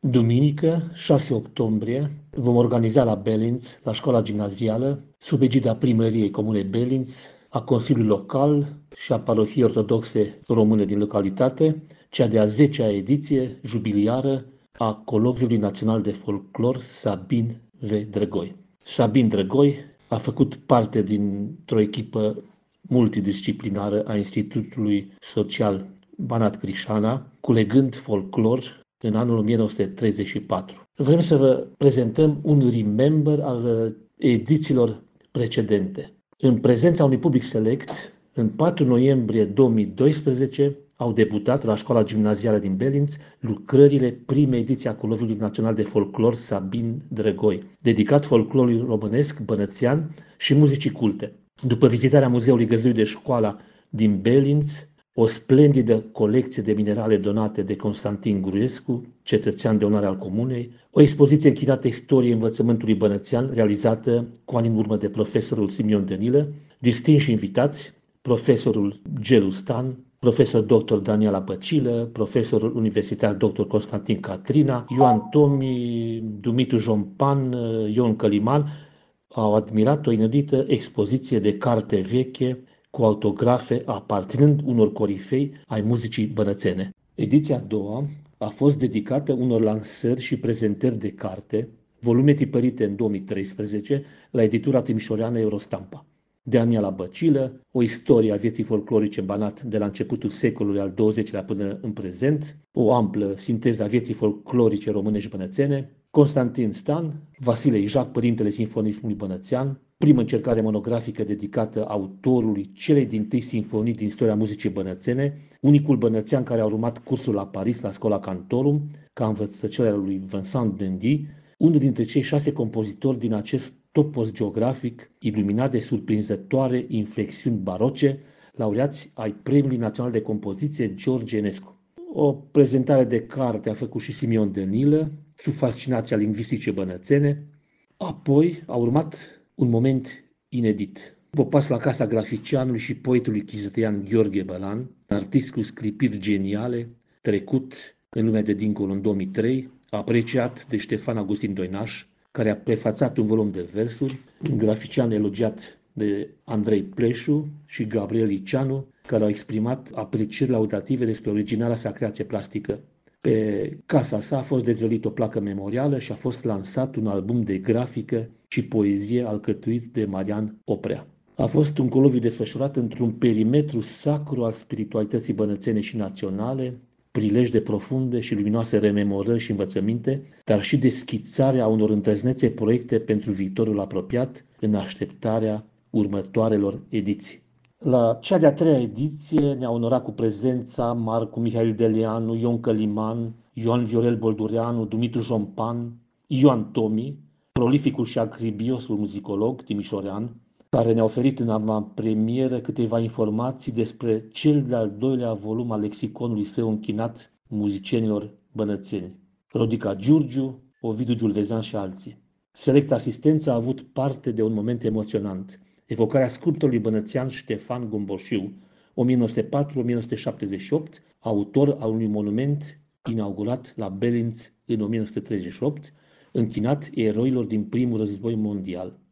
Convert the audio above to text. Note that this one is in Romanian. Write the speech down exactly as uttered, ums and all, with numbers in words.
Duminică, șase octombrie, vom organiza la Belinț, la școala gimnazială, sub egida primăriei comunei Belinț, a Consiliului Local și a Parohiei Ortodoxe Române din localitate, cea de-a zecea ediție jubiliară a Colocviului Național de Folclor Sabin V. Drăgoi. Sabin Drăgoi a făcut parte dintr-o echipă multidisciplinară a Institutului Social Banat Crișana, culegând folclor în anul o mie nouă sute treizeci și patru. Vrem să vă prezentăm un remember al edițiilor precedente. În prezența unui public select, în patru noiembrie două mii doisprezece, au debutat la școala gimnazială din Belinț lucrările primei ediții a Colocviului Național de Folclor Sabin Drăgoi, dedicat folclorului românesc, bănățean și muzicii culte. După vizitarea muzeului găzduit de școala din Belinț, o splendidă colecție de minerale donate de Constantin Gruescu, cetățean de onoare al comunei, o expoziție închinată istoriei învățământului bănățean, realizată cu ani în urmă de profesorul Simion Dănilă, distinși invitați, profesorul Gelu Stan, profesor doctor Daniela Băcilă, profesorul universitar doctor Constantin Catrina, Ioan Tomi, Dumitru Jompan, Ion Căliman, au admirat o inedită expoziție de carte veche cu autografe aparținând unor corifei ai muzicii bănățene. Ediția a doua a fost dedicată unor lansări și prezentări de carte, volume tipărite în două mii treisprezece la editura timișoreană Eurostampa. Daniela Băcilă, o istorie a vieții folclorice în Banat de la începutul secolului al douăzeci-lea până în prezent, o amplă sinteză a vieții folclorice românești bănățene, Constantin Stan, Vasile Ijac, părintele sinfonismului bănățean, primă încercare monografică dedicată autorului celei dintâi sinfonii din istoria muzicii bănățene, unicul bănățean care a urmat cursul la Paris la Schola Cantorum, ca învățător al lui Vincent Dendy, unul dintre cei șase compozitori din acest topos geografic, iluminat de surprinzătoare inflexiuni baroce, laureați ai Premiului Național de Compoziție George Enescu. O prezentare de carte a făcut și Simion Dănilă, sub fascinația lingvistice bănățene. Apoi a urmat un moment inedit. Vă pas la casa graficianului și poetului chizătăian Gheorghe Bălan, artist cu sclipiri geniale, trecut în lumea de dincolo în două mii trei, apreciat de Ștefan Augustin Doinaș, care a prefațat un volum de versuri, un grafician elogiat de Andrei Pleșu și Gabriel Liceanu, care au exprimat aprecieri laudative despre originala sa creație plastică. Pe casa sa a fost dezvăluit o placă memorială și a fost lansat un album de grafică și poezie alcătuit de Marian Oprea. A fost un colocviu desfășurat într-un perimetru sacru al spiritualității bănățene și naționale, prilej de profunde și luminoase rememorări și învățăminte, dar și de schițarea unor îndrăznețe proiecte pentru viitorul apropiat în așteptarea următoarelor ediții. La cea de-a treia ediție ne-a onorat cu prezența Marcu Mihail Deleanu, Ion Căliman, Ioan Viorel Boldureanu, Dumitru Jompan, Ioan Tomi, prolificul și acribiosul muzicolog timișorean, care ne-a oferit în avantpremieră câteva informații despre cel de-al doilea volum al lexiconului său închinat muzicienilor bănățeni, Rodica Giurgiu, Ovidiu Giulvezan și alții. Select asistență a avut parte de un moment emoționant, evocarea sculptorului bănățean Ștefan Gomboșiu, o mie nouă sute patru - o mie nouă sute șaptezeci și opt, autor al unui monument inaugurat la Belinț în o mie nouă sute treizeci și opt, închinat eroilor din primul război mondial.